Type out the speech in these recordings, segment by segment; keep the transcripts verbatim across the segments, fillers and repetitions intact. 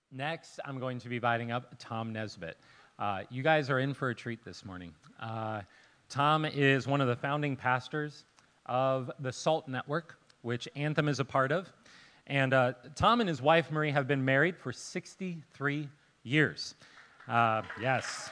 Next, I'm going to be inviting up Tom Nesbitt. Uh, you guys are in for a treat this morning. Uh, Tom is one of the founding pastors of the SALT Network, which Anthem is a part of. And uh, Tom and his wife, Marie, have been married for sixty-three years. Uh, yes.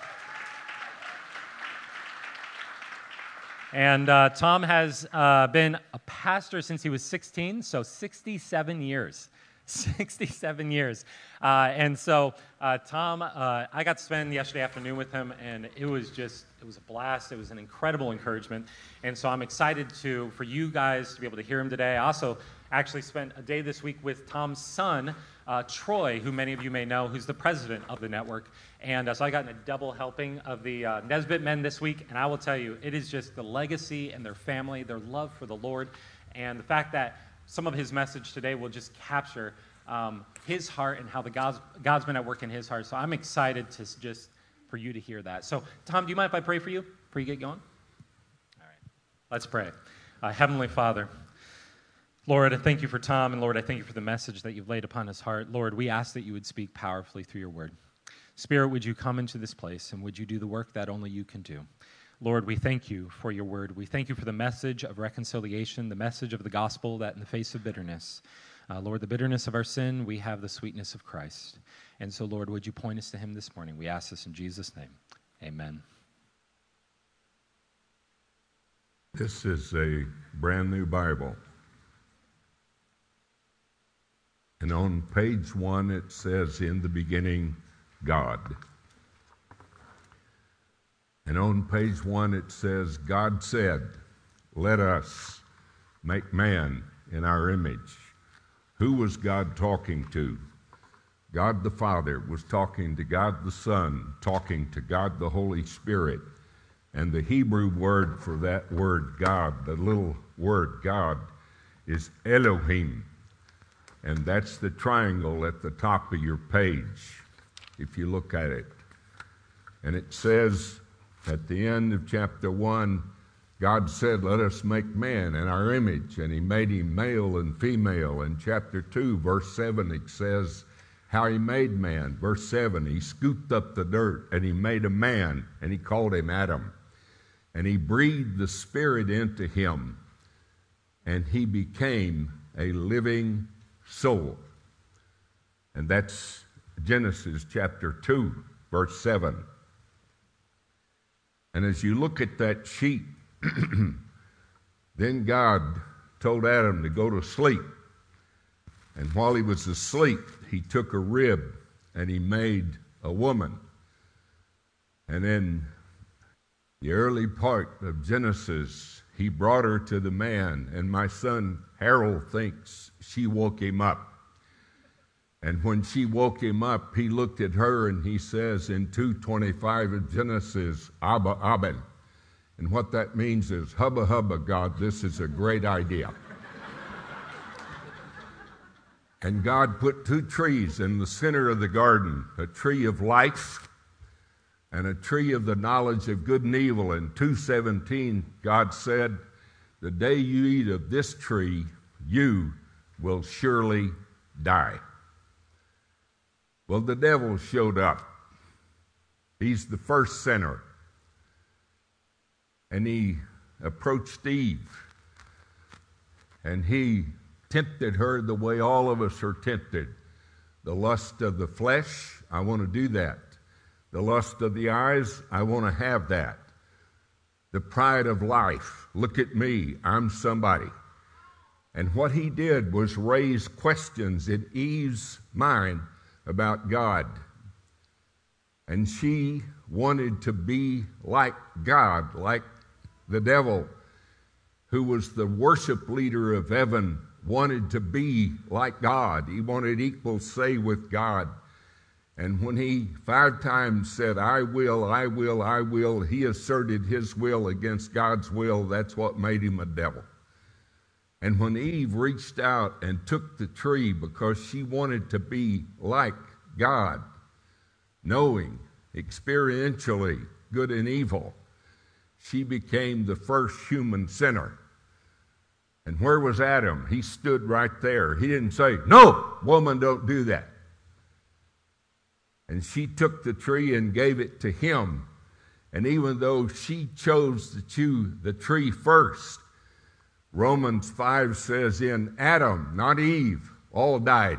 And uh, Tom has uh, been a pastor since he was sixteen, so sixty-seven years. sixty-seven years. Uh, and so uh, Tom, uh, I got to spend yesterday afternoon with him, and it was just, it was a blast. It was an incredible encouragement. And so I'm excited to for you guys to be able to hear him today. I also actually spent a day this week with Tom's son, uh, Troy, who many of you may know, who's the president of the network. And uh, so I got a double helping of the uh, Nesbitt men this week. And I will tell you, it is just the legacy and their family, their love for the Lord, and the fact that some of his message today will just capture um, his heart and how the God's, God's been at work in his heart. So I'm excited to just for you to hear that. So, Tom, do you mind if I pray for you before you get going? All right. Let's pray. Uh, Heavenly Father, Lord, I thank you for Tom, and Lord, I thank you for the message that you've laid upon his heart. Lord, we ask that you would speak powerfully through your word. Spirit, would you come into this place, and would you do the work that only you can do? Lord, we thank you for your word. We thank you for the message of reconciliation, the message of the gospel that in the face of bitterness, uh, Lord, the bitterness of our sin, we have the sweetness of Christ. And so, Lord, would you point us to him this morning? We ask this in Jesus' name. Amen. This is a brand new Bible. And on page one, it says, "In the beginning, God." And on page one, it says, "God said, let us make man in our image." Who was God talking to? God the Father was talking to God the Son, talking to God the Holy Spirit. And the Hebrew word for that word God, the little word God, is Elohim. And that's the triangle at the top of your page, if you look at it. And it says, at the end of chapter one, God said, let us make man in our image, and he made him male and female. In chapter two, verse seven, it says how he made man. Verse seven, he scooped up the dirt, and he made a man, and he called him Adam. And he breathed the Spirit into him, and he became a living soul. And that's Genesis chapter two, verse seven. And as you look at that sheet, then God told Adam to go to sleep. And while he was asleep, he took a rib and he made a woman. And in the early part of Genesis, he brought her to the man. And my son Harold thinks she woke him up. And when she woke him up, he looked at her and he says in two twenty-five of Genesis, Abba, Abba. And what that means is, hubba, hubba, God, this is a great idea. And God put two trees in the center of the garden, a tree of life and a tree of the knowledge of good and evil. In two seventeen, God said, the day you eat of this tree, you will surely die. Well, the devil showed up. He's the first sinner. And he approached Eve. And he tempted her the way all of us are tempted. The lust of the flesh, I want to do that. The lust of the eyes, I want to have that. The pride of life, look at me, I'm somebody. And what he did was raise questions in Eve's mind about God. And she wanted to be like God, like the devil, who was the worship leader of heaven, wanted to be like God. He wanted equal say with God. And when he five times said, I will, I will, I will, he asserted his will against God's will. That's what made him a devil. And when Eve reached out and took the tree because she wanted to be like God, knowing experientially good and evil, she became the first human sinner. And where was Adam? He stood right there. He didn't say, no, woman, don't do that. And she took the tree and gave it to him. And even though she chose to chew the tree first, Romans five says in Adam, not Eve, all died.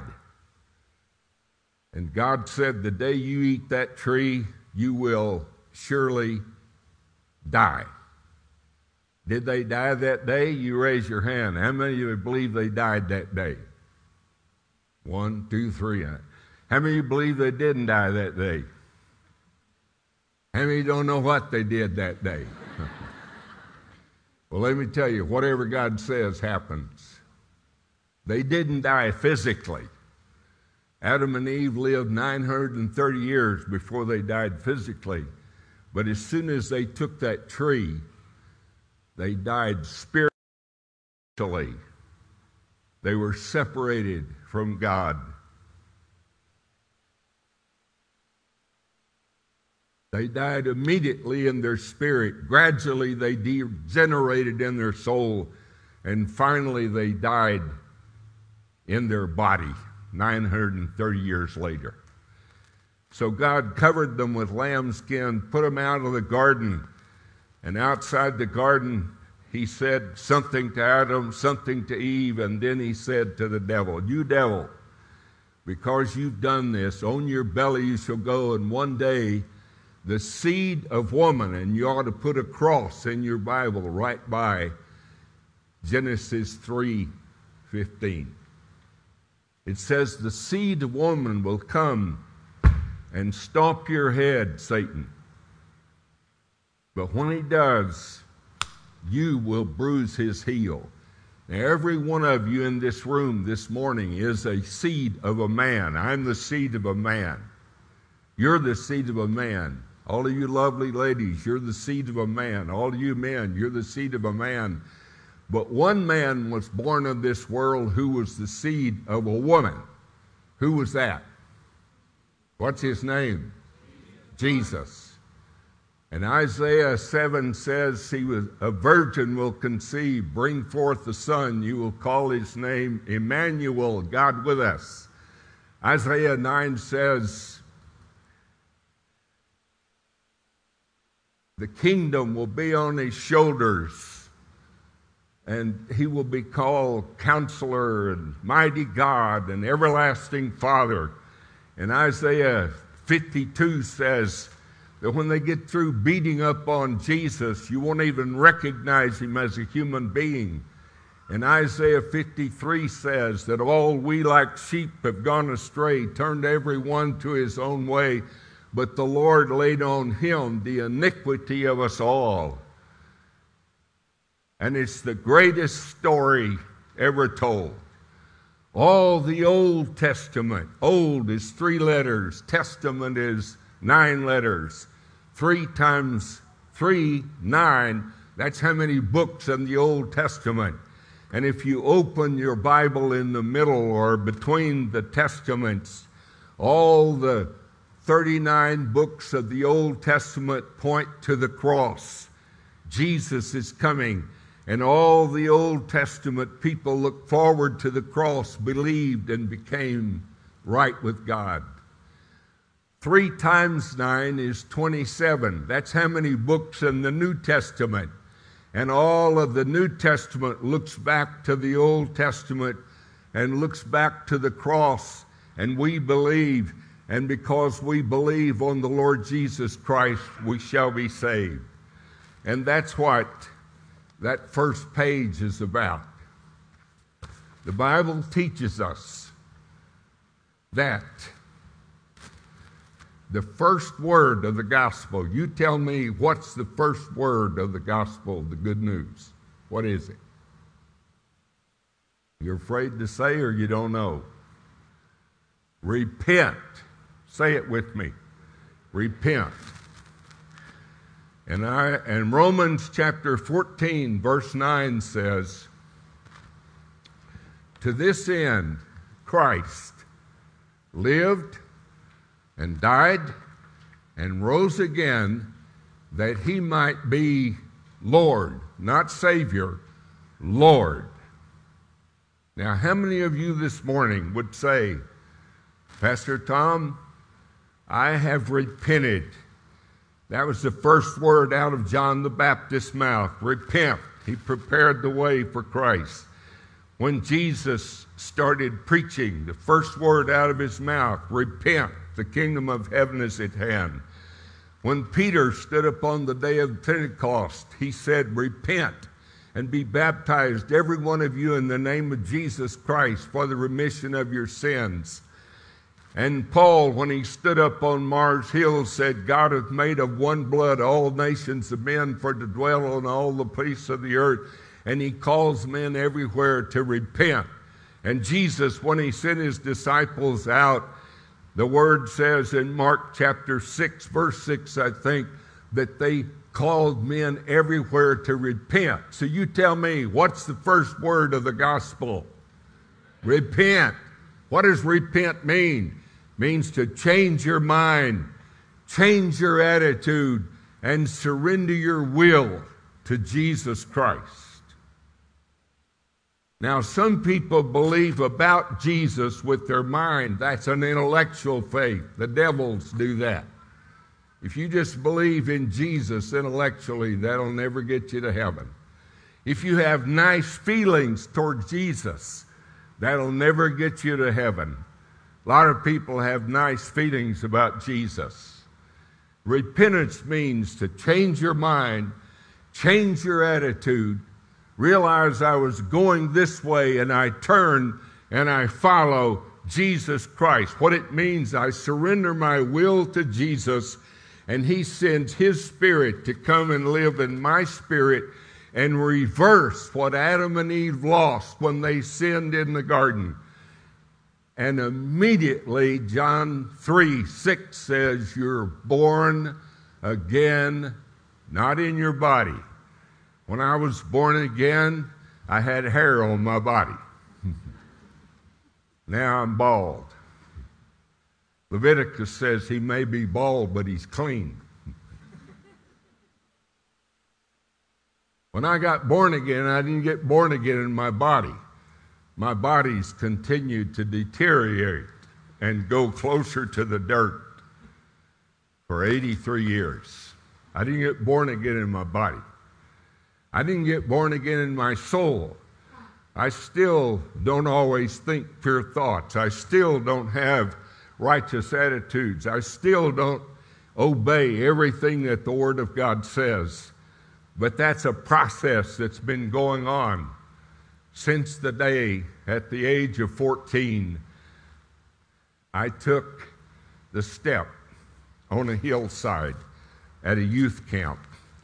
And God said, the day you eat that tree, you will surely die. Did they die that day? You raise your hand. How many of you believe they died that day? One, two, three. How many of you believe they didn't die that day? How many don't know what they did that day? Well, let me tell you, whatever God says happens. They didn't die physically. Adam and Eve lived nine hundred thirty years before they died physically. But as soon as they took that tree, they died spiritually. They were separated from God. They died immediately in their spirit. Gradually, they degenerated in their soul. And finally, they died in their body nine hundred thirty years later. So God covered them with lambskin, put them out of the garden. And outside the garden, he said something to Adam, something to Eve, and then he said to the devil, you devil, because you've done this, on your belly you shall go, and one day the seed of woman, and you ought to put a cross in your Bible right by Genesis three fifteen. It says the seed of woman will come and stomp your head, Satan. But when he does, you will bruise his heel. Now, every one of you in this room this morning is a seed of a man. I'm the seed of a man. You're the seed of a man. All of you lovely ladies, you're the seed of a man. All of you men, you're the seed of a man. But one man was born of this world who was the seed of a woman. Who was that? What's his name? Jesus. And Isaiah seven says, he was a virgin will conceive, bring forth a son. You will call his name Emmanuel, God with us. Isaiah nine says, the kingdom will be on his shoulders, and he will be called Counselor and Mighty God and Everlasting Father. And Isaiah fifty-two says that when they get through beating up on Jesus, you won't even recognize him as a human being. And Isaiah fifty-three says that all we like sheep have gone astray, turned every one to his own way, but the Lord laid on him the iniquity of us all. And it's the greatest story ever told. All the Old Testament, old is three letters, Testament is nine letters. Three times three, nine, that's how many books in the Old Testament. And if you open your Bible in the middle or between the Testaments, all the thirty-nine books of the Old Testament point to the cross. Jesus is coming. And all the Old Testament people looked forward to the cross, believed, and became right with God. Three times nine is twenty-seven. That's how many books in the New Testament. And all of the New Testament looks back to the Old Testament and looks back to the cross. And we believe, and because we believe on the Lord Jesus Christ, we shall be saved. And that's what that first page is about. The Bible teaches us that the first word of the gospel, you tell me what's the first word of the gospel, the good news. What is it? You're afraid to say or you don't know? Repent. Say it with me. Repent. And I and Romans chapter fourteen, verse nine says, to this end Christ lived and died and rose again, that he might be Lord, not Savior, Lord. Now, how many of you this morning would say, Pastor Tom, I have repented. That was the first word out of John the Baptist's mouth. Repent. He prepared the way for Christ. When Jesus started preaching, the first word out of his mouth, repent. The kingdom of heaven is at hand. When Peter stood up on the day of Pentecost, he said, repent and be baptized, every one of you, in the name of Jesus Christ for the remission of your sins. And Paul, when he stood up on Mars Hill, said, God hath made of one blood all nations of men for to dwell on all the face of the earth. And he calls men everywhere to repent. And Jesus, when he sent his disciples out, the word says in Mark chapter six, verse six, I think, that they called men everywhere to repent. So you tell me, what's the first word of the gospel? Repent. What does repent mean? It means to change your mind, change your attitude, and surrender your will to Jesus Christ. Now, some people believe about Jesus with their mind. That's an intellectual faith. The devils do that. If you just believe in Jesus intellectually, that'll never get you to heaven. If you have nice feelings toward Jesus, that'll never get you to heaven. A lot of people have nice feelings about Jesus. Repentance means to change your mind, change your attitude, realize I was going this way and I turn and I follow Jesus Christ. What it means, I surrender my will to Jesus, and he sends his Spirit to come and live in my spirit and reverse what Adam and Eve lost when they sinned in the garden. And immediately, John three six says, you're born again, not in your body. When I was born again, I had hair on my body. Now I'm bald. Leviticus says he may be bald, but he's clean. When I got born again, I didn't get born again in my body. My body's continued to deteriorate and go closer to the dirt for eighty-three years. I didn't get born again in my body. I didn't get born again in my soul. I still don't always think pure thoughts. I still don't have righteous attitudes. I still don't obey everything that the Word of God says. But that's a process that's been going on since the day at the age of fourteen I took the step on a hillside at a youth camp,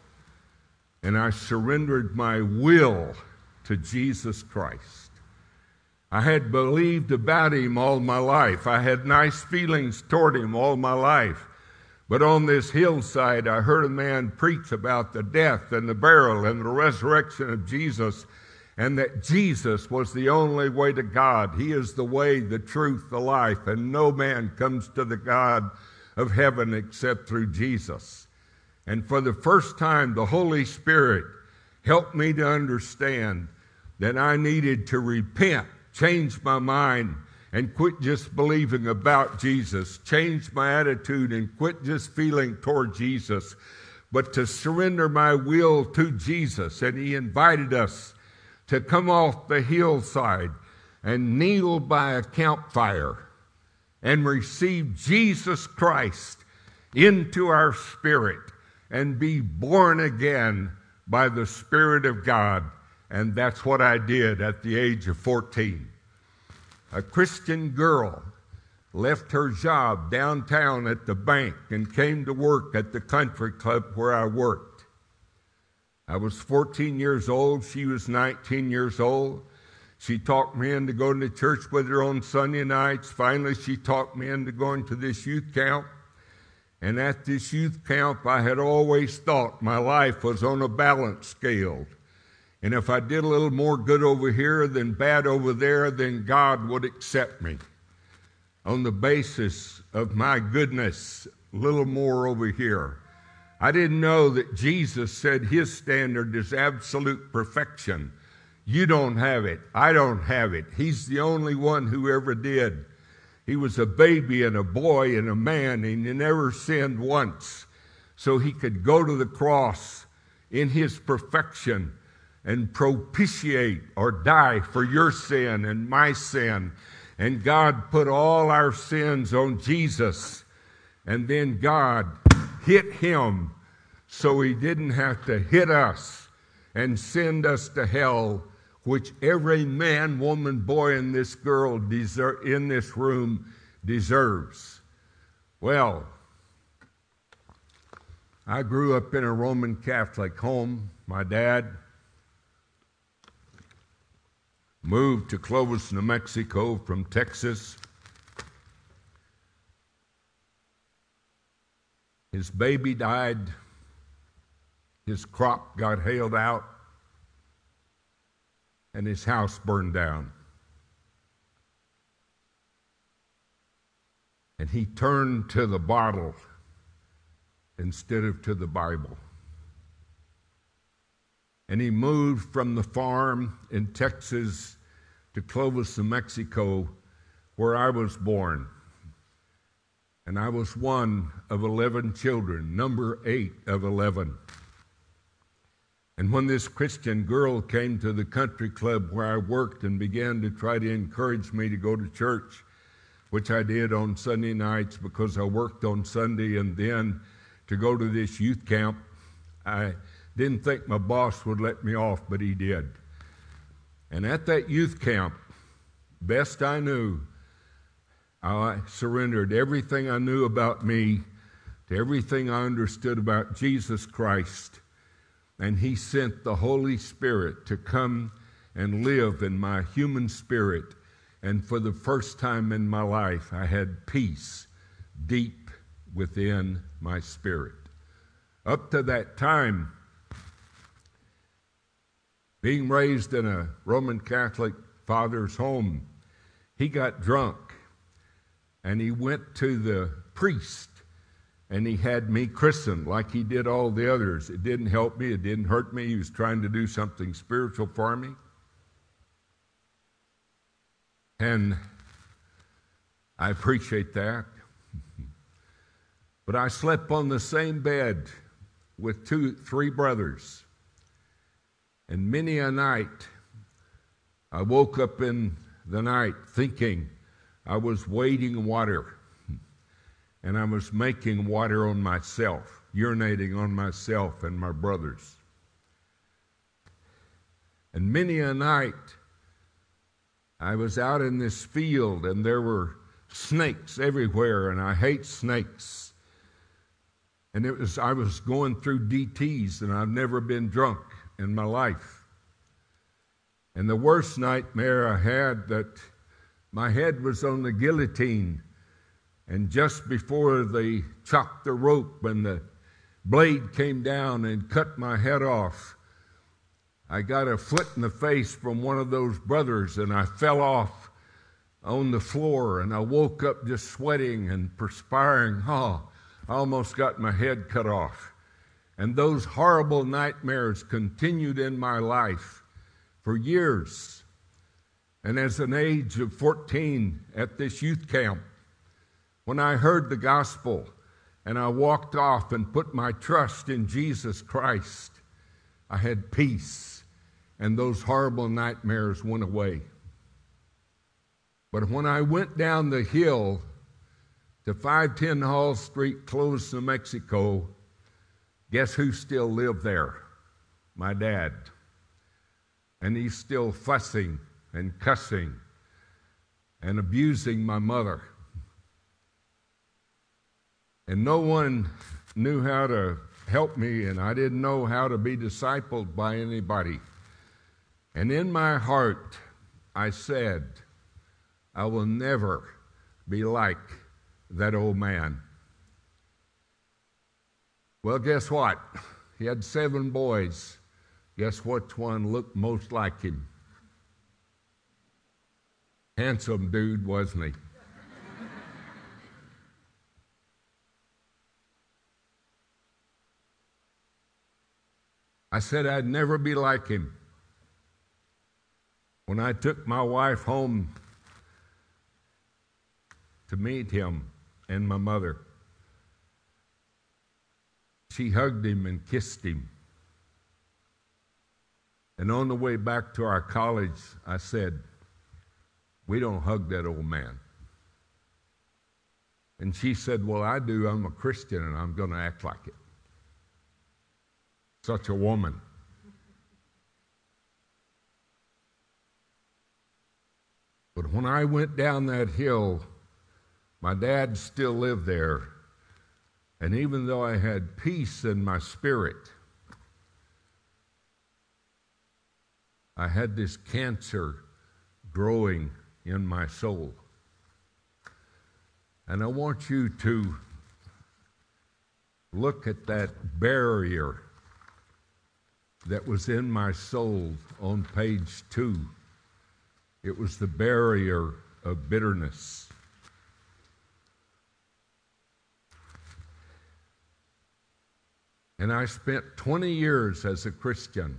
and I surrendered my will to Jesus Christ. I had believed about him all my life. I had nice feelings toward him all my life. But on this hillside, I heard a man preach about the death and the burial and the resurrection of Jesus, and that Jesus was the only way to God. He is the way, the truth, the life, and no man comes to the God of heaven except through Jesus. And for the first time, the Holy Spirit helped me to understand that I needed to repent, change my mind, and quit just believing about Jesus, change my attitude and quit just feeling toward Jesus, but to surrender my will to Jesus. And he invited us to come off the hillside and kneel by a campfire and receive Jesus Christ into our spirit and be born again by the Spirit of God. And that's what I did at the age of fourteen. A Christian girl left her job downtown at the bank and came to work at the country club where I worked. I was fourteen years old. She was nineteen years old. She talked me into going to church with her on Sunday nights. Finally, she talked me into going to this youth camp. And at this youth camp, I had always thought my life was on a balance scale. And if I did a little more good over here than bad over there, then God would accept me. On the basis of my goodness, a little more over here. I didn't know that Jesus said his standard is absolute perfection. You don't have it. I don't have it. He's the only one who ever did. He was a baby and a boy and a man, and he never sinned once. So he could go to the cross in his perfection and propitiate or die for your sin and my sin. And God put all our sins on Jesus. And then God hit him so he didn't have to hit us and send us to hell, which every man, woman, boy, and this girl deserve, in this room deserves. Well, I grew up in a Roman Catholic home. My dad moved to Clovis, New Mexico from Texas. His baby died. His crop got hailed out. And his house burned down. And he turned to the bottle instead of to the Bible. And he moved from the farm in Texas to Clovis, New Mexico, where I was born. And I was one of eleven children, number eight of eleven. And when this Christian girl came to the country club where I worked and began to try to encourage me to go to church, which I did on Sunday nights because I worked on Sunday, and then to go to this youth camp, I didn't think my boss would let me off, but he did. And at that youth camp, best I knew, I surrendered everything I knew about me to everything I understood about Jesus Christ. And he sent the Holy Spirit to come and live in my human spirit. And for the first time in my life, I had peace deep within my spirit. Up to that time, being raised in a Roman Catholic father's home, he got drunk and he went to the priest and he had me christened like he did all the others. It didn't help me. It didn't hurt me. He was trying to do something spiritual for me. And I appreciate that. But I slept on the same bed with two, three brothers. And many a night, I woke up in the night thinking I was wading water. And I was making water on myself, urinating on myself and my brothers. And many a night, I was out in this field and there were snakes everywhere, and I hate snakes. And it was I was going through D Ts, and I've never been drunk in my life. And the worst nightmare I had, that my head was on the guillotine, and just before they chopped the rope and the blade came down and cut my head off, I got a foot in the face from one of those brothers, and I fell off on the floor, and I woke up just sweating and perspiring. Oh, I almost got my head cut off. And those horrible nightmares continued in my life for years. And as an age of fourteen at this youth camp, when I heard the gospel and I walked off and put my trust in Jesus Christ, I had peace, and those horrible nightmares went away. But when I went down the hill to five ten Hall Street, Clovis, New Mexico, guess who still lived there? My dad. And he's still fussing and cussing and abusing my mother. And no one knew how to help me, and I didn't know how to be discipled by anybody. And in my heart, I said, I will never be like that old man. Well, guess what? He had seven boys. Guess which one looked most like him? Handsome dude, wasn't he? I said I'd never be like him. When I took my wife home to meet him and my mother. She hugged him and kissed him. And on the way back to our college, I said, "We don't hug that old man." And she said, "Well, I do. I'm a Christian, and I'm going to act like it." Such a woman. But when I went down that hill, my dad still lived there. And even though I had peace in my spirit, I had this cancer growing in my soul. And I want you to look at that barrier that was in my soul on page two. It was the barrier of bitterness. And I spent twenty years as a Christian,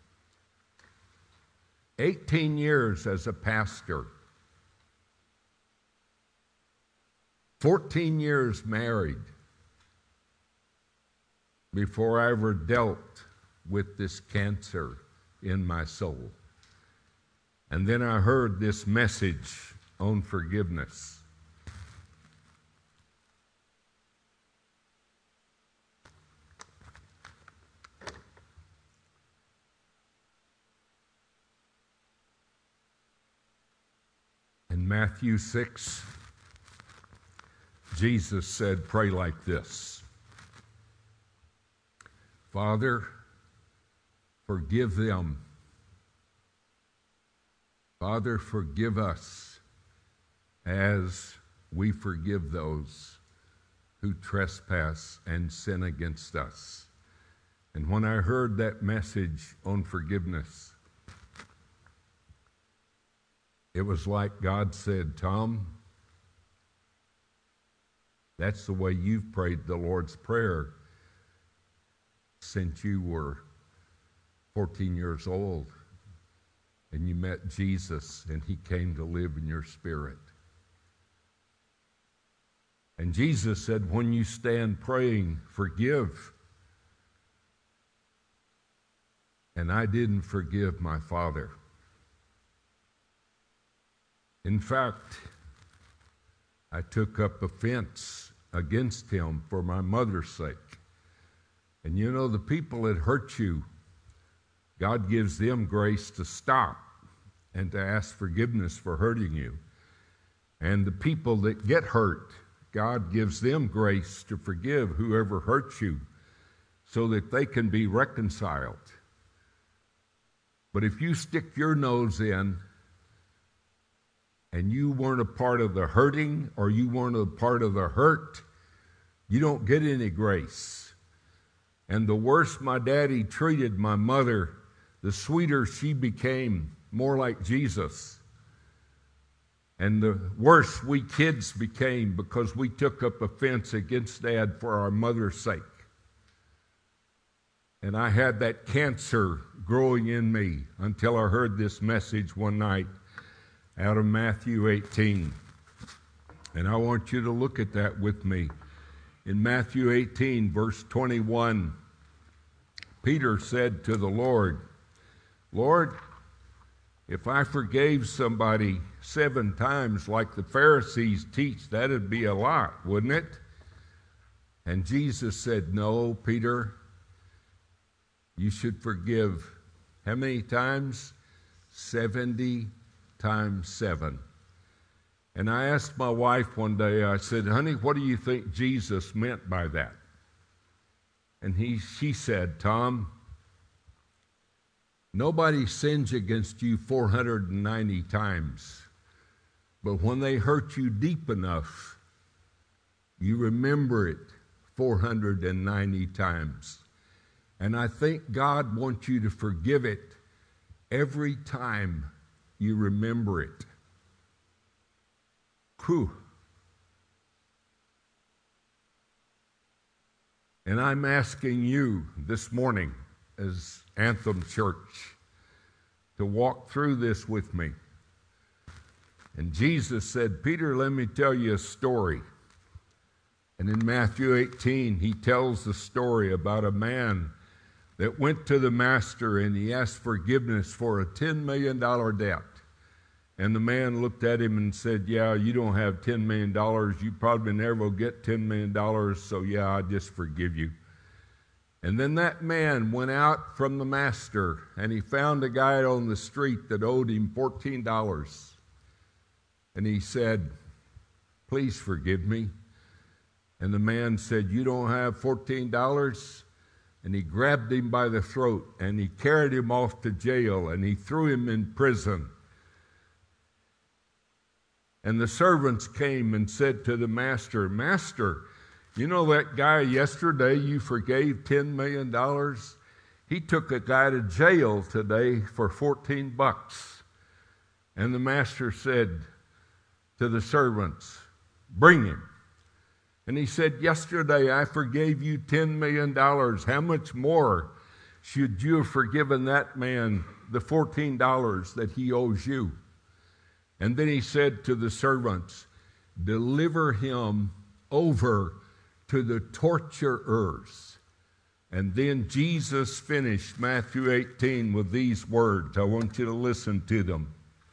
eighteen years as a pastor, fourteen years married before I ever dealt with this cancer in my soul. And then I heard this message on forgiveness. In Matthew six, Jesus said, "Pray like this: Father, forgive them. Father, forgive us as we forgive those who trespass and sin against us." And when I heard that message on forgiveness, it was like God said, "Tom, that's the way you've prayed the Lord's Prayer since you were fourteen years old. And you met Jesus, and he came to live in your spirit." And Jesus said, when you stand praying, forgive. And I didn't forgive my father. In fact, I took up offense against him for my mother's sake. And you know, the people that hurt you, God gives them grace to stop and to ask forgiveness for hurting you. And the people that get hurt, God gives them grace to forgive whoever hurts you so that they can be reconciled. But if you stick your nose in and you weren't a part of the hurting or you weren't a part of the hurt, you don't get any grace. And the worse my daddy treated my mother, the sweeter she became, more like Jesus. And the worse we kids became because we took up offense against Dad for our mother's sake. And I had that cancer growing in me until I heard this message one night out of Matthew eighteen. And I want you to look at that with me. In Matthew eighteen, verse twenty-one, Peter said to the Lord, "Lord, if I forgave somebody seven times like the Pharisees teach, that'd be a lot, wouldn't it?" And Jesus said, "No, Peter, you should forgive how many times? seventy times seven. And I asked my wife one day, I said, "Honey, what do you think Jesus meant by that?" And he, she said, "Tom, nobody sins against you four hundred ninety times. But when they hurt you deep enough, you remember it four hundred ninety times. And I think God wants you to forgive it every time you remember it." Whew. And I'm asking you this morning as Anthem Church to walk through this with me. And Jesus said, Peter, let me tell you a story. And in Matthew eighteen, he tells the story about a man that went to the master and he asked forgiveness for a ten million dollars debt. And the man looked at him and said, yeah, you don't have ten million dollars. You probably never will get ten million dollars, so yeah, I just forgive you. And then that man went out from the master and he found a guy on the street that owed him fourteen dollars. And he said, please forgive me. And the man said, you don't have fourteen dollars? And he grabbed him by the throat and he carried him off to jail and he threw him in prison. And the servants came and said to the master, Master, you know that guy yesterday you forgave ten million dollars? He took a guy to jail today for fourteen bucks. And the master said to the servants, bring him. And he said, yesterday I forgave you ten million dollars. How much more should you have forgiven that man the fourteen dollars that he owes you? And then he said to the servants, deliver him over to the torturers. And then Jesus finished Matthew eighteen with these words. I want you to listen to them.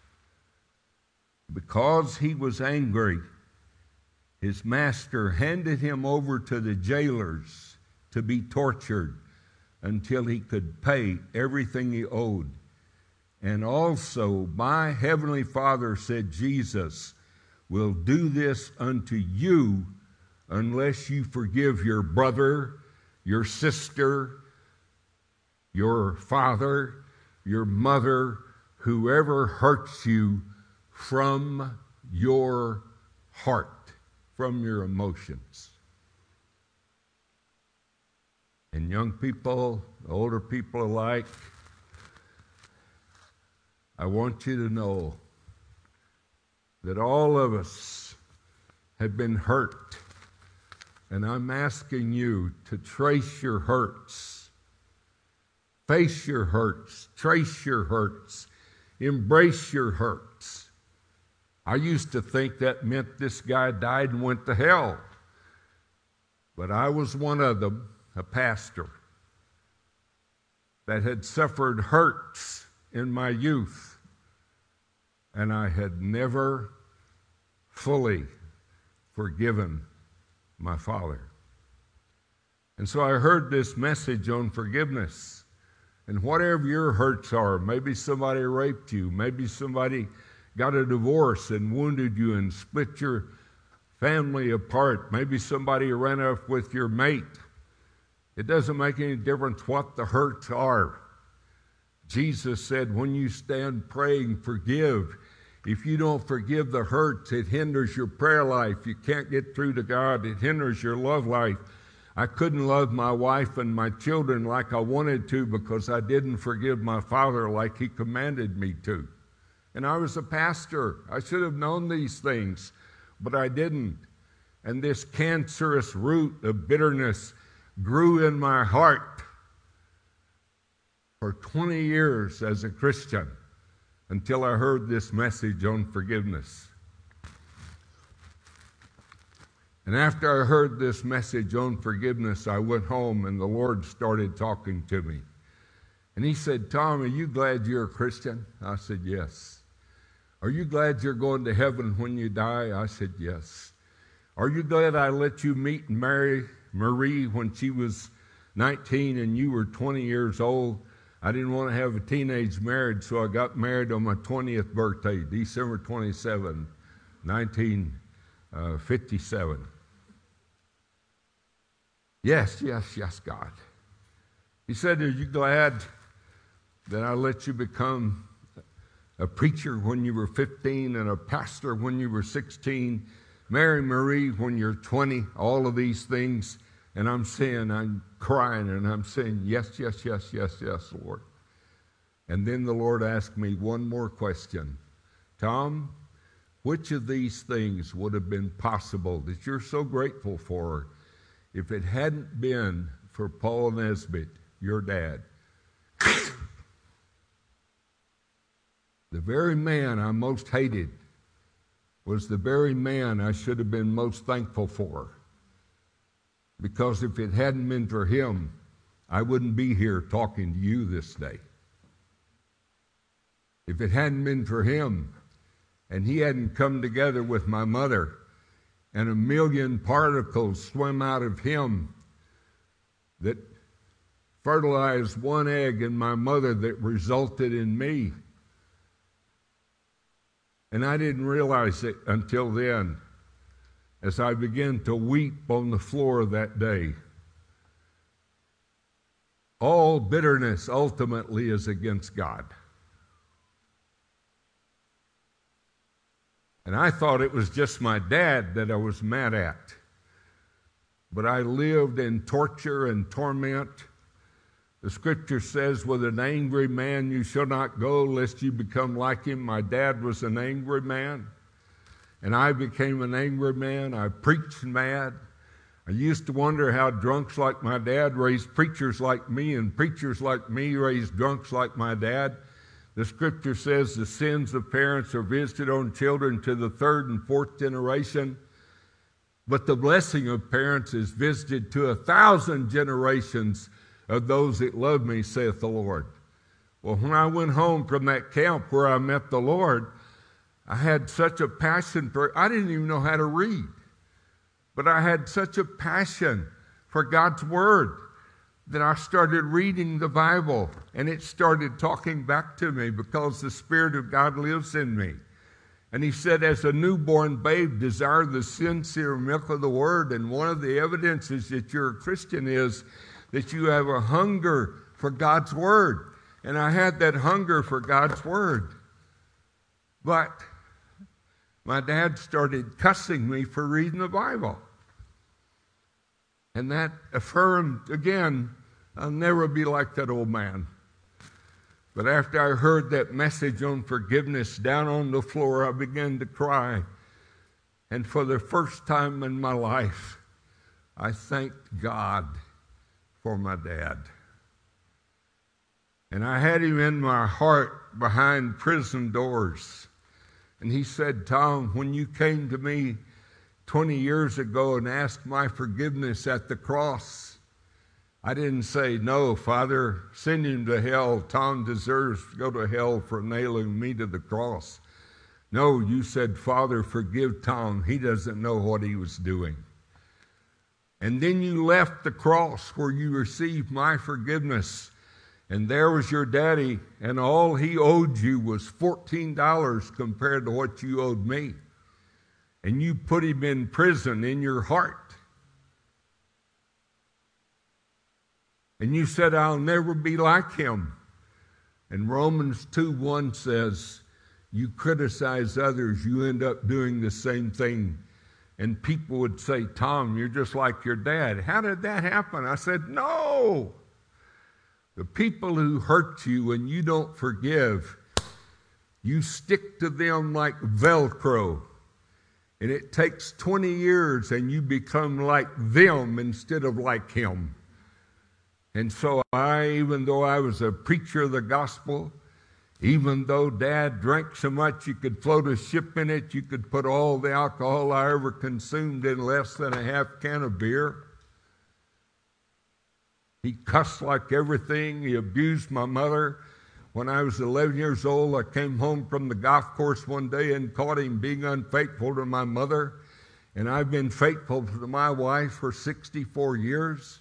Because he was angry, his master handed him over to the jailers to be tortured until he could pay everything he owed. And also, my heavenly Father, said Jesus, will do this unto you unless you forgive your brother, your sister, your father, your mother, whoever hurts you from your heart, from your emotions. And young people, older people alike, I want you to know that all of us have been hurt. And I'm asking you to trace your hurts, face your hurts, trace your hurts, embrace your hurts. I used to think that meant this guy died and went to hell. But I was one of them, a pastor, that had suffered hurts in my youth, and I had never fully forgiven my father. And so I heard this message on forgiveness. And whatever your hurts are, maybe somebody raped you, maybe somebody got a divorce and wounded you and split your family apart, maybe somebody ran off with your mate. It doesn't make any difference what the hurts are. Jesus said, when you stand praying, forgive. If you don't forgive the hurts, it hinders your prayer life. You can't get through to God. It hinders your love life. I couldn't love my wife and my children like I wanted to because I didn't forgive my father like he commanded me to. And I was a pastor. I should have known these things, but I didn't. And this cancerous root of bitterness grew in my heart for twenty years as a Christian until I heard this message on forgiveness. And after I heard this message on forgiveness, I went home and the Lord started talking to me. And he said, Tom, are you glad you're a Christian? I said, yes. Are you glad you're going to heaven when you die? I said, yes. Are you glad I let you meet and marry Marie when she was nineteen and you were twenty years old? I didn't want to have a teenage marriage, so I got married on my twentieth birthday, December twenty-seventh, nineteen fifty-seven. Yes, yes, yes, God. He said, are you glad that I let you become a preacher when you were fifteen and a pastor when you were sixteen, marry Marie when you're twenty, all of these things? And I'm saying, I'm crying and I'm saying, yes, yes, yes, yes, yes, Lord. And then the Lord asked me one more question. Tom, which of these things would have been possible that you're so grateful for if it hadn't been for Paul Nesbitt, your dad? The very man I most hated was the very man I should have been most thankful for. Because if it hadn't been for him, I wouldn't be here talking to you this day. If it hadn't been for him, and he hadn't come together with my mother, and a million particles swim out of him that fertilized one egg in my mother that resulted in me. And I didn't realize it until then, as I began to weep on the floor that day. All bitterness ultimately is against God. And I thought it was just my dad that I was mad at. But I lived in torture and torment. The scripture says, with an angry man you shall not go, lest you become like him. My dad was an angry man, and I became an angry man. I preached mad. I used to wonder how drunks like my dad raised preachers like me, and preachers like me raised drunks like my dad. The scripture says the sins of parents are visited on children to the third and fourth generation, but the blessing of parents is visited to a thousand generations of those that love me, saith the Lord. Well, when I went home from that camp where I met the Lord, I had such a passion for, I didn't even know how to read, but I had such a passion for God's Word that I started reading the Bible, and it started talking back to me because the Spirit of God lives in me. And he said, as a newborn babe, desire the sincere milk of the Word, and one of the evidences that you're a Christian is that you have a hunger for God's Word. And I had that hunger for God's Word. But my dad started cussing me for reading the Bible. And that affirmed, again, I'll never be like that old man. But after I heard that message on forgiveness down on the floor, I began to cry. And for the first time in my life, I thanked God for my dad. And I had him in my heart behind prison doors. And he said, Tom, when you came to me twenty years ago and asked my forgiveness at the cross, I didn't say, no, Father, send him to hell. Tom deserves to go to hell for nailing me to the cross. No, you said, Father, forgive Tom. He doesn't know what he was doing. And then you left the cross where you received my forgiveness. And there was your daddy, and all he owed you was fourteen dollars compared to what you owed me. And you put him in prison in your heart. And you said, I'll never be like him. And Romans two one says, you criticize others, you end up doing the same thing. And people would say, Tom, you're just like your dad. How did that happen? I said, no. The people who hurt you and you don't forgive, you stick to them like Velcro. And it takes twenty years and you become like them instead of like him. And so I, even though I was a preacher of the gospel, even though Dad drank so much you could float a ship in it, you could put all the alcohol I ever consumed in less than a half can of beer. He cussed like everything. He abused my mother. When I was eleven years old, I came home from the golf course one day and caught him being unfaithful to my mother. And I've been faithful to my wife for sixty-four years.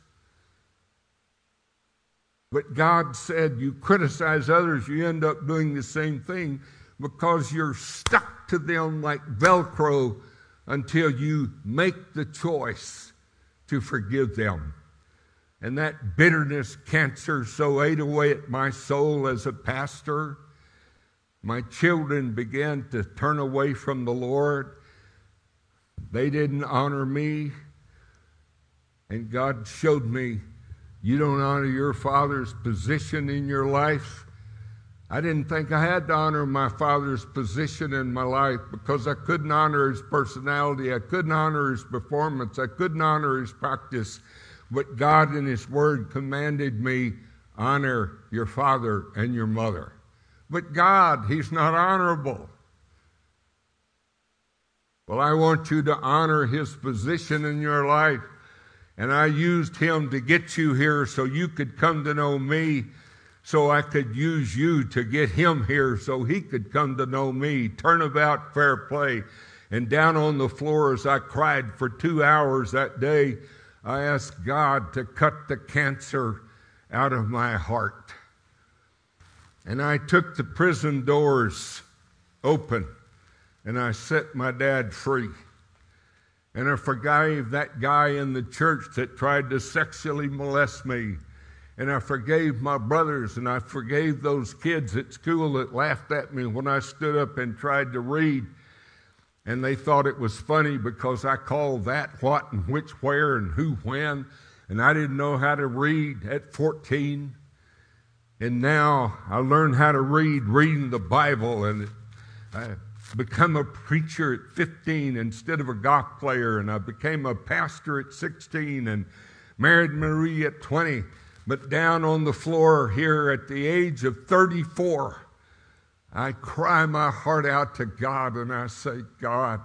But God said, you criticize others, you end up doing the same thing because you're stuck to them like Velcro until you make the choice to forgive them. And that bitterness cancer so ate away at my soul as a pastor. My children began to turn away from the Lord. They didn't honor me. And God showed me, you don't honor your father's position in your life. I didn't think I had to honor my father's position in my life because I couldn't honor his personality. I couldn't honor his performance. I couldn't honor his practice. But God in his word commanded me, honor your father and your mother. But God, he's not honorable. Well, I want you to honor his position in your life. And I used him to get you here so you could come to know me, so I could use you to get him here so he could come to know me. Turnabout, fair play. And down on the floor as I cried for two hours that day, I asked God to cut the cancer out of my heart. And I took the prison doors open, and I set my dad free. And I forgave that guy in the church that tried to sexually molest me. And I forgave my brothers, and I forgave those kids at school that laughed at me when I stood up and tried to read. And they thought it was funny because I called that what and which, where, and who, when. And I didn't know how to read at fourteen. And now I learned how to read, reading the Bible. And I become a preacher at fifteen instead of a golf player. And I became a pastor at sixteen and married Marie at twenty. But down on the floor here at the age of thirty-four, I cry my heart out to God and I say, God,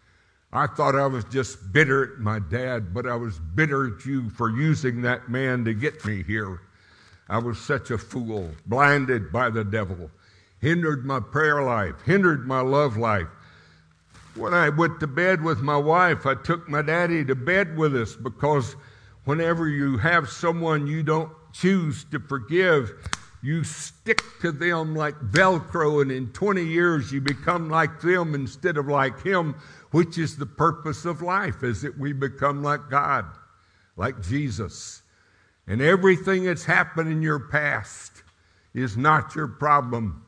I thought I was just bitter at my dad, but I was bitter at you for using that man to get me here. I was such a fool, blinded by the devil, hindered my prayer life, hindered my love life. When I went to bed with my wife, I took my daddy to bed with us because whenever you have someone you don't choose to forgive, you stick to them like Velcro, and in twenty years you become like them instead of like him, which is the purpose of life, is that we become like God, like Jesus. And everything that's happened in your past is not your problem.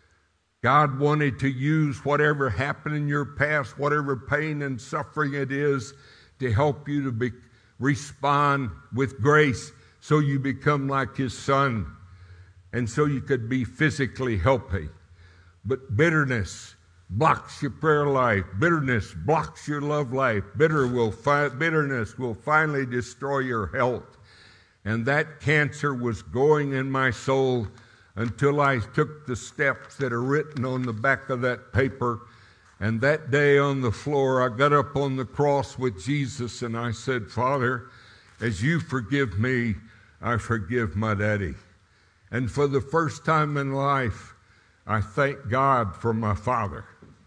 God wanted to use whatever happened in your past, whatever pain and suffering it is, to help you to be, respond with grace so you become like his son and so you could be physically healthy. But bitterness blocks your prayer life. Bitterness blocks your love life. Bitter will fi- bitterness will finally destroy your health. And that cancer was going in my soul until I took the steps that are written on the back of that paper. And that day on the floor, I got up on the cross with Jesus and I said, Father, as you forgive me, I forgive my daddy. And for the first time in life, I thank God for my father.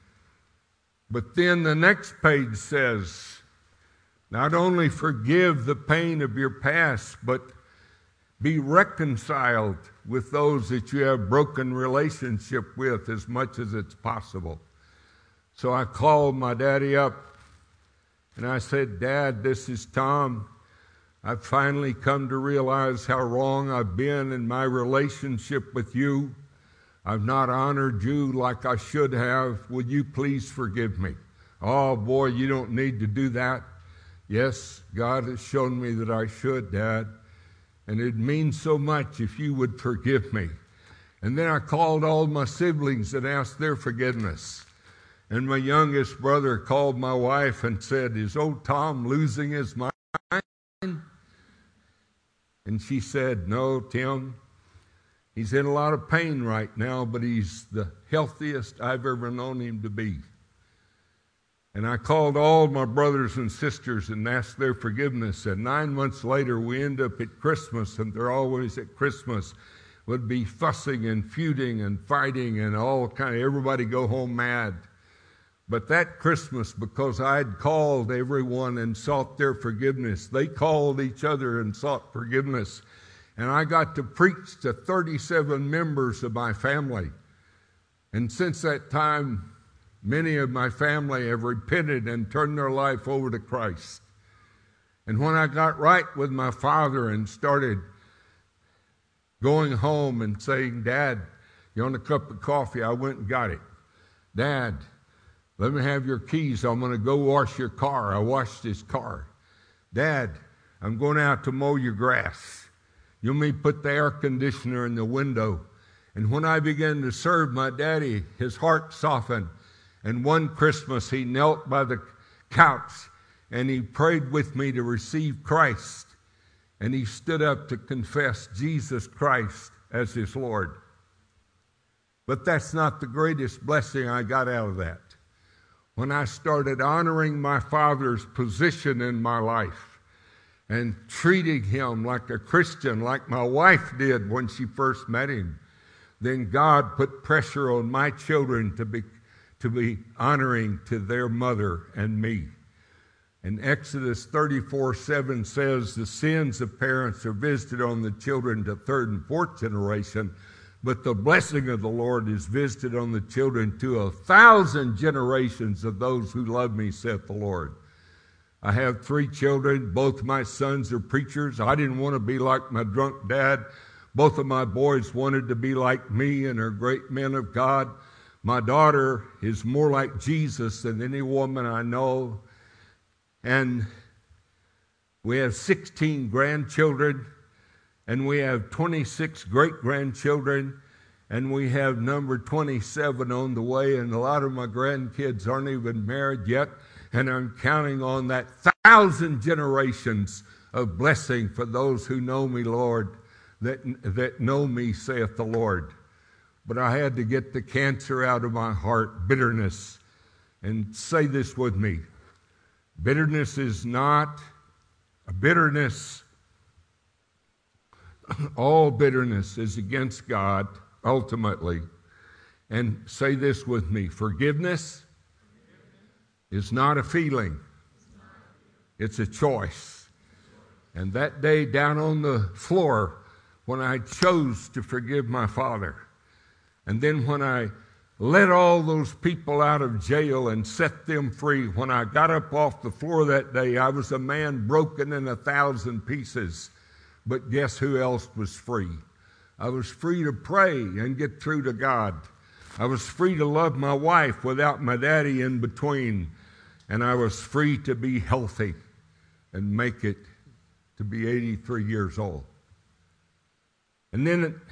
But then the next page says, not only forgive the pain of your past, but be reconciled with those that you have broken relationship with as much as it's possible. So I called my daddy up and I said, Dad, this is Tom. I've finally come to realize how wrong I've been in my relationship with you. I've not honored you like I should have. Will you please forgive me? Oh, boy, you don't need to do that. Yes, God has shown me that I should, Dad. And it means so much if you would forgive me. And then I called all my siblings and asked their forgiveness. And my youngest brother called my wife and said, is old Tom losing his mind? And she said, no, Tim, he's in a lot of pain right now, but he's the healthiest I've ever known him to be. And I called all my brothers and sisters and asked their forgiveness. And nine months later, we end up at Christmas, and they're always at Christmas, would be fussing and feuding and fighting and all kind of, everybody go home mad. But that Christmas, because I had called everyone and sought their forgiveness, they called each other and sought forgiveness. And I got to preach to thirty-seven members of my family. And since that time, many of my family have repented and turned their life over to Christ. And when I got right with my father and started going home and saying, Dad, you want a cup of coffee? I went and got it. Dad, let me have your keys. I'm going to go wash your car. I washed his car. Dad, I'm going out to mow your grass. You may put the air conditioner in the window. And when I began to serve my daddy, his heart softened. And one Christmas, he knelt by the couch and he prayed with me to receive Christ. And he stood up to confess Jesus Christ as his Lord. But that's not the greatest blessing I got out of that. when I started honoring my father's position in my life and treating him like a Christian, like my wife did when she first met him, then God put pressure on my children to be, to be honoring to their mother and me. And Exodus thirty-four seven says, the sins of parents are visited on the children to third and fourth generation, but the blessing of the Lord is visited on the children to a thousand generations of those who love me, saith the Lord. I have three children. Both my sons are preachers. I didn't want to be like my drunk dad. Both of my boys wanted to be like me and are great men of God. My daughter is more like Jesus than any woman I know. And we have sixteen grandchildren, and we have twenty-six great-grandchildren, and we have number twenty-seven on the way, and a lot of my grandkids aren't even married yet, and I'm counting on that thousand generations of blessing for those who know me, Lord, that, that know me, saith the Lord. But I had to get the cancer out of my heart, bitterness, and say this with me. Bitterness is not a bitterness. All bitterness is against God, ultimately. And say this with me. Forgiveness is not a feeling. It's a choice. And that day down on the floor, when I chose to forgive my father, and then when I let all those people out of jail and set them free, when I got up off the floor that day, I was a man broken in a thousand pieces. But guess who else was free? I was free to pray and get through to God. I was free to love my wife without my daddy in between. And I was free to be healthy and make it to be eighty-three years old. And then it,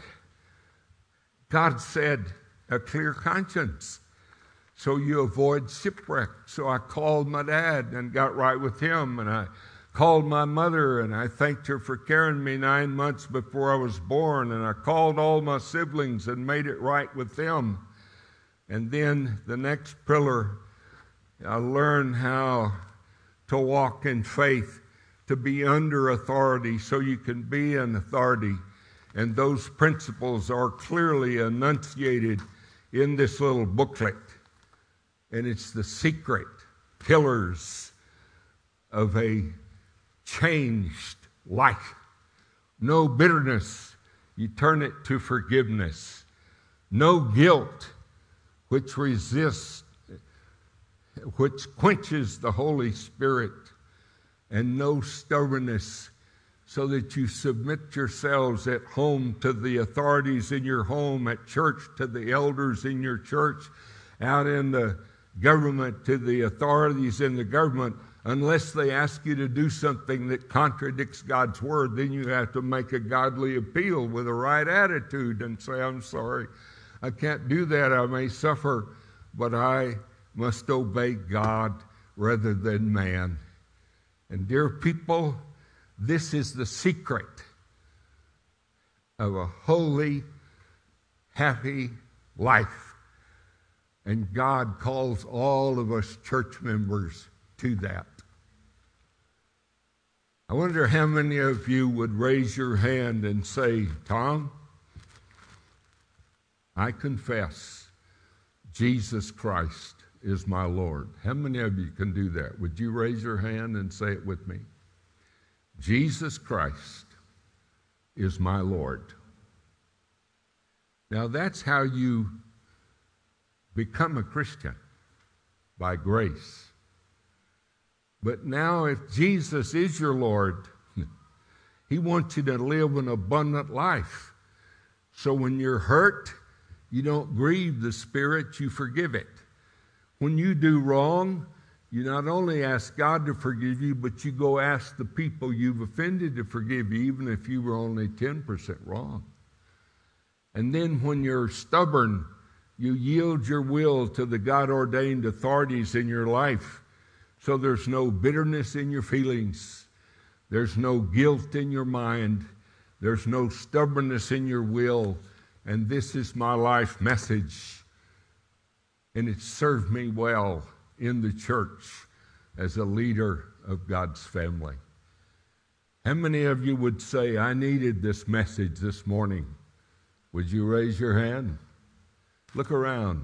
God said, a clear conscience, so you avoid shipwreck. So I called my dad and got right with him, and I called my mother, and I thanked her for carrying me nine months before I was born, and I called all my siblings and made it right with them. And then the next pillar, I learned how to walk in faith, to be under authority so you can be in authority. And those principles are clearly enunciated in this little booklet. And it's the secret pillars of a changed life. No bitterness, you turn it to forgiveness. No guilt, which resists, which quenches the Holy Spirit. And no stubbornness, so that you submit yourselves at home to the authorities in your home, at church to the elders in your church, out in the government to the authorities in the government. Unless they ask you to do something that contradicts God's word, then you have to make a godly appeal with a right attitude and say, I'm sorry, I can't do that. I may suffer, but I must obey God rather than man. And dear people, this is the secret of a holy, happy life. And God calls all of us church members to that. I wonder how many of you would raise your hand and say, Tom, I confess Jesus Christ is my Lord. How many of you can do that? Would you raise your hand and say it with me? Jesus Christ is my Lord. Now that's how you become a Christian, by grace. But now if Jesus is your Lord, He wants you to live an abundant life. So when you're hurt, you don't grieve the Spirit, you forgive it. When you do wrong, you not only ask God to forgive you, but you go ask the people you've offended to forgive you, even if you were only ten percent wrong. And then when you're stubborn, you yield your will to the God-ordained authorities in your life. So there's no bitterness in your feelings. There's no guilt in your mind. There's no stubbornness in your will. And this is my life message. And it served me well in the church as a leader of God's family. How many of you would say, I needed this message this morning? Would you raise your hand? Look around.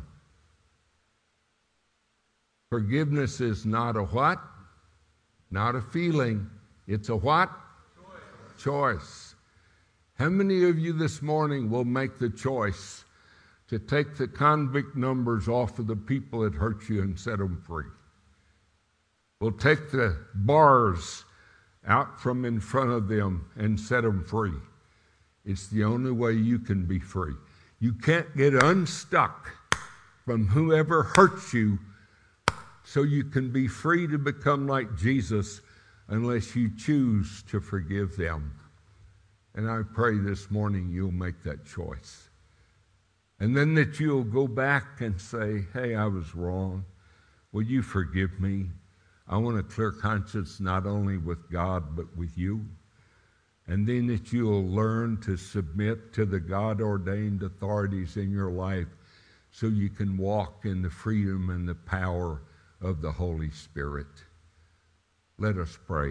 Forgiveness is not a what? Not a feeling. It's a what? Choice. Choice. How many of you this morning will make the choice to take the convict numbers off of the people that hurt you and set them free? We'll take the bars out from in front of them and set them free. It's the only way you can be free. You can't get unstuck from whoever hurts you so you can be free to become like Jesus unless you choose to forgive them. And I pray this morning you'll make that choice. And then that you'll go back and say, hey, I was wrong. Will you forgive me? I want a clear conscience not only with God but with you. And then that you'll learn to submit to the God-ordained authorities in your life so you can walk in the freedom and the power of the Holy Spirit. Let us pray.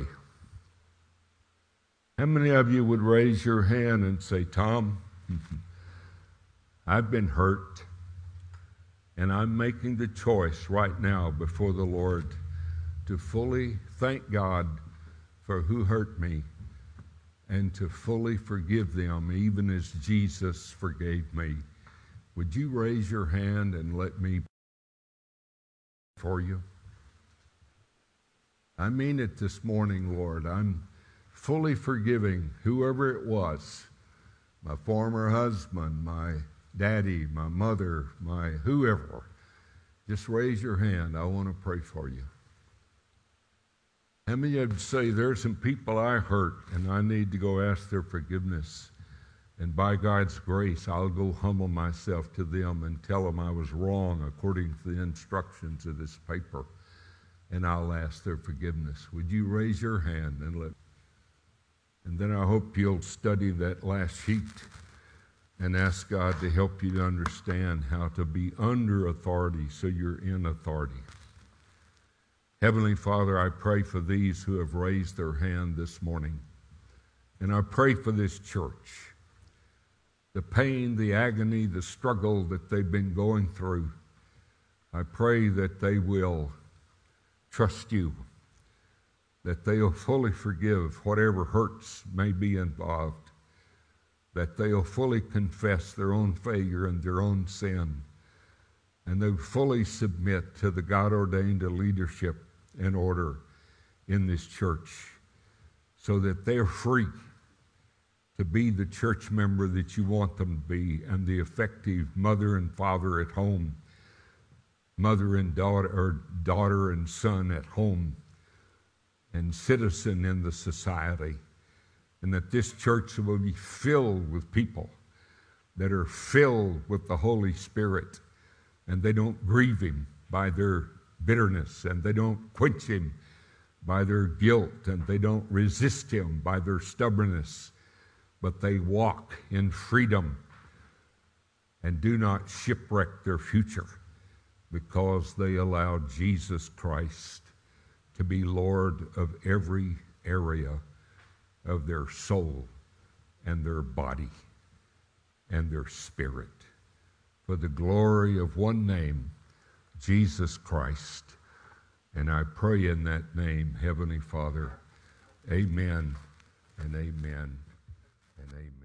How many of you would raise your hand and say, Tom, I've been hurt, and I'm making the choice right now before the Lord to fully thank God for who hurt me and to fully forgive them, even as Jesus forgave me. Would you raise your hand and let me pray for you? I mean it this morning, Lord. I'm fully forgiving whoever it was, my former husband, my daddy, my mother, my whoever. Just raise your hand. I want to pray for you. How many of you say, there's some people I hurt and I need to go ask their forgiveness? And by God's grace, I'll go humble myself to them and tell them I was wrong according to the instructions of this paper. And I'll ask their forgiveness. Would you raise your hand and let And then I hope you'll study that last sheet and ask God to help you to understand how to be under authority so you're in authority. Heavenly Father, I pray for these who have raised their hand this morning. And I pray for this church. The pain, the agony, the struggle that they've been going through. I pray that they will trust you, that they'll fully forgive whatever hurts may be involved, that they'll fully confess their own failure and their own sin, and they'll fully submit to the God-ordained leadership and order in this church so that they're free to be the church member that you want them to be and the effective mother and father at home, mother and daughter, or daughter and son at home, and citizen in the society, and that this church will be filled with people that are filled with the Holy Spirit, and they don't grieve him by their bitterness, and they don't quench him by their guilt, and they don't resist him by their stubbornness, but they walk in freedom and do not shipwreck their future because they allow Jesus Christ to be Lord of every area of their soul and their body and their spirit. For the glory of one name, Jesus Christ. And I pray in that name, Heavenly Father, amen and amen and amen.